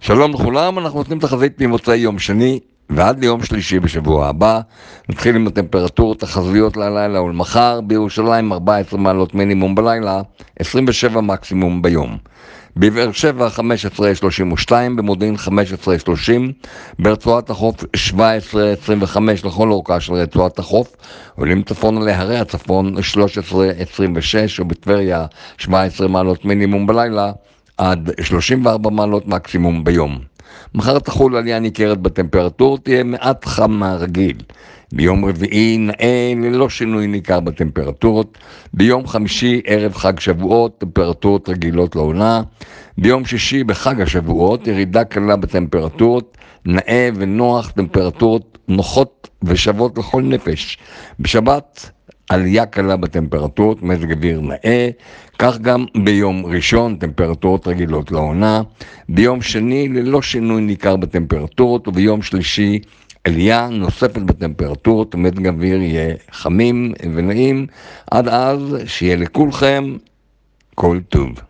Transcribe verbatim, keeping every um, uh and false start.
שלום לכולם, אנחנו נותנים תחזית ממוצאי יום שני ועד ליום שלישי בשבוע הבא. נתחיל עם הטמפרטורות תחזיות ללילה ולמחר. בירושלים ארבע עשרה מעלות מינימום בלילה, עשרים ושבע מקסימום ביום. בבאר שבע חמש עשרה שלושים ושתיים, במודיעין חמש עשרה שלושים, ברצועת החוף שבע עשרה עשרים וחמש לכל אורכה של רצועת החוף, עולים צפון להרי הצפון שלוש עשרה עשרים ושש, ובטבריה שבע עשרה מעלות מינימום בלילה עד שלושים וארבע מעלות מקסימום ביום. מחר תחול עלייה ניכרת בטמפרטורות, תהיה מעט חם מהרגיל. ביום רביעי נאה ללא שינוי ניכר בטמפרטורות. ביום חמישי ערב חג שבועות, טמפרטורות רגילות לעונה. ביום שישי בחג השבועות ירידה קלה בטמפרטורות, נאה ונוח, טמפרטורות נוחות ושוות לכל נפש. בשבת עלייה קלה בטמפרטורות, מזג אוויר נאה. כך גם ביום ראשון, טמפרטורות רגילות לעונה. ביום שני ללא שינוי ניכר בטמפרטורות, וביום שלישי עלייה נוספת בטמפרטורות, מזג אוויר יהיה חמים ונעים. עד אז שיהיה לכולכם כל טוב.